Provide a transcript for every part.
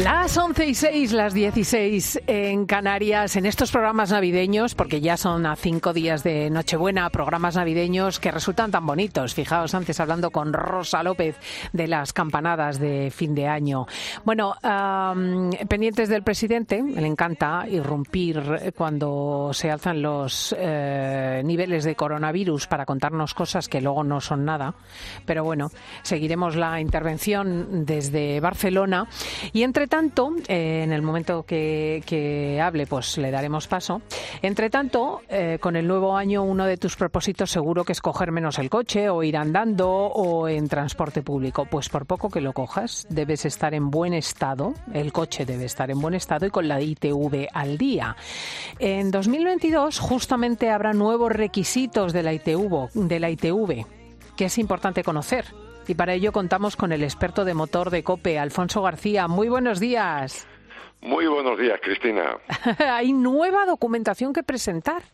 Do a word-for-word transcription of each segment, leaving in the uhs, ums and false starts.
Las once y seis, las dieciséis en Canarias, en estos programas navideños, porque ya son a cinco días de Nochebuena, programas navideños que resultan tan bonitos. Fijaos, antes hablando con Rosa López de las campanadas de fin de año. Bueno, um, pendientes del presidente, le encanta irrumpir cuando se alzan los eh, niveles de coronavirus para contarnos cosas que luego no son nada. Pero bueno, seguiremos la intervención desde Barcelona y entre tanto, eh, en el momento que, que hable, pues le daremos paso. Entre tanto, eh, con el nuevo año, uno de tus propósitos seguro que es coger menos el coche o ir andando o en transporte público. Pues por poco que lo cojas, debes estar en buen estado, el coche debe estar en buen estado y con la I T V al día. En dos mil veintidós justamente habrá nuevos requisitos de la I T V, de la I T V, que es importante conocer. Y para ello contamos con el experto de motor de COPE, Alfonso García. Muy buenos días. Muy buenos días, Cristina. Hay nueva documentación que presentar.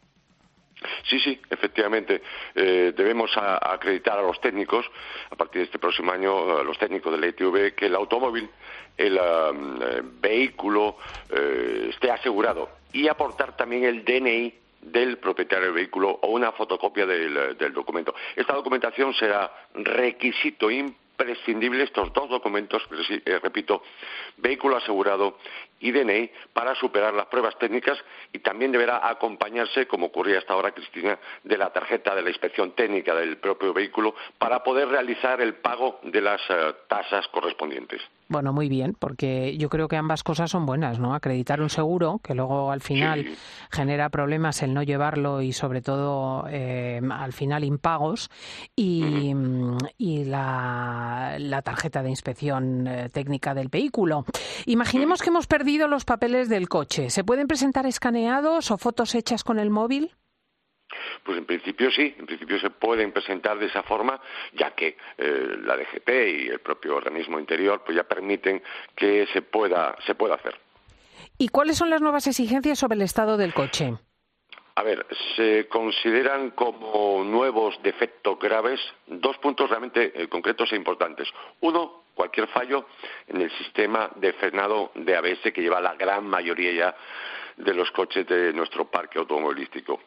Sí, sí, efectivamente. Eh, debemos a, acreditar a los técnicos, a partir de este próximo año, a los técnicos de la I T V, que el automóvil, el um, eh, vehículo, eh, esté asegurado y aportar también el D N I del propietario del vehículo o una fotocopia del, del documento. Esta documentación será requisito imprescindible, estos dos documentos, eh, repito, vehículo asegurado y D N I, para superar las pruebas técnicas, y también deberá acompañarse, como ocurría hasta ahora, Cristina, de la tarjeta de la inspección técnica del propio vehículo para poder realizar el pago de las uh, tasas correspondientes. Bueno, muy bien, porque yo creo que ambas cosas son buenas, ¿no? Acreditar un seguro, que luego al final sí genera problemas el no llevarlo y sobre todo eh, al final impagos, y, uh-huh. y la, la tarjeta de inspección eh, técnica del vehículo. Imaginemos uh-huh. que hemos perdido los papeles del coche. ¿Se pueden presentar escaneados o fotos hechas con el móvil? Pues en principio sí, en principio se pueden presentar de esa forma, ya que eh, la D G T y el propio organismo interior pues ya permiten que se pueda, se pueda hacer. ¿Y cuáles son las nuevas exigencias sobre el estado del coche? A ver, se consideran como nuevos defectos graves dos puntos realmente eh, concretos e importantes. Uno, cualquier fallo en el sistema de frenado de A B S que lleva la gran mayoría ya de los coches de nuestro parque automovilístico.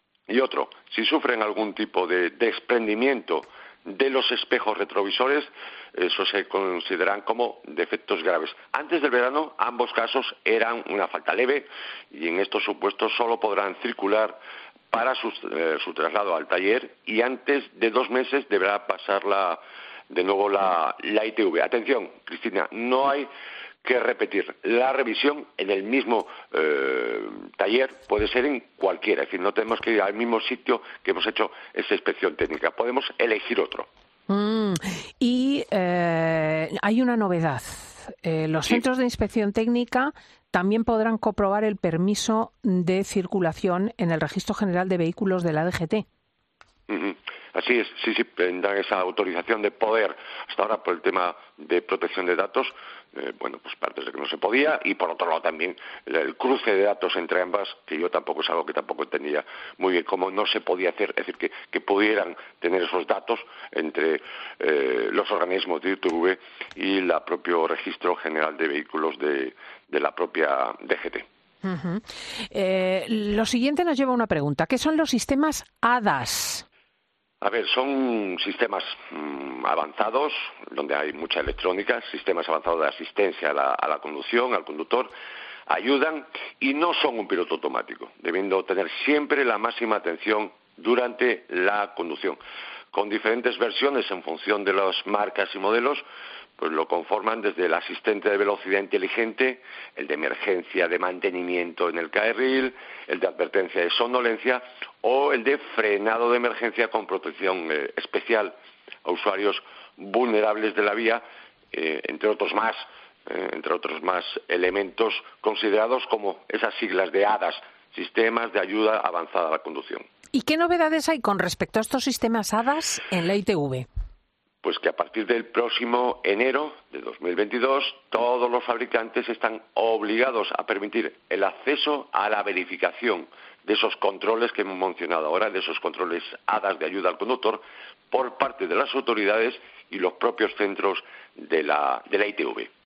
Y otro, si sufren algún tipo de desprendimiento de los espejos retrovisores, eso se consideran como defectos graves. Antes del verano, ambos casos eran una falta leve y en estos supuestos solo podrán circular para su, eh, su traslado al taller, y antes de dos meses deberá pasar la, de nuevo la, la I T V. Atención, Cristina, no hay que repetir la revisión en el mismo eh, taller, puede ser en cualquiera, es decir, no tenemos que ir al mismo sitio que hemos hecho esa inspección técnica, podemos elegir otro. Mm, y eh, hay una novedad, eh, los sí. centros de inspección técnica también podrán comprobar el permiso de circulación en el Registro General de Vehículos de la D G T. Uh-huh. Así es, sí, sí, tendrán esa autorización de poder. Hasta ahora, por el tema de protección de datos, eh, bueno, pues partes de que no se podía, y por otro lado también el, el cruce de datos entre ambas, que yo tampoco es algo que tampoco entendía muy bien cómo no se podía hacer, es decir, que, que pudieran tener esos datos entre eh, los organismos de I T V y el propio Registro General de Vehículos de, de la propia D G T. Uh-huh. Eh, lo siguiente nos lleva a una pregunta. ¿Qué son los sistemas A D A S? A ver, son sistemas mmm, avanzados, donde hay mucha electrónica, sistemas avanzados de asistencia a la, a la conducción, al conductor, ayudan y no son un piloto automático, debiendo tener siempre la máxima atención durante la conducción. Con diferentes versiones en función de las marcas y modelos, pues lo conforman desde el asistente de velocidad inteligente, el de emergencia de mantenimiento en el carril, el de advertencia de somnolencia o el de frenado de emergencia con protección eh, especial a usuarios vulnerables de la vía, eh, entre otros más, eh, entre otros más elementos considerados como esas siglas de A D A S, Sistemas de Ayuda Avanzada a la Conducción. ¿Y qué novedades hay con respecto a estos sistemas A D A S en la I T V? Pues que a partir del próximo enero de dos mil veintidós todos los fabricantes están obligados a permitir el acceso a la verificación de esos controles que hemos mencionado ahora, de esos controles A D A S de ayuda al conductor, por parte de las autoridades y los propios centros de la, de la I T V.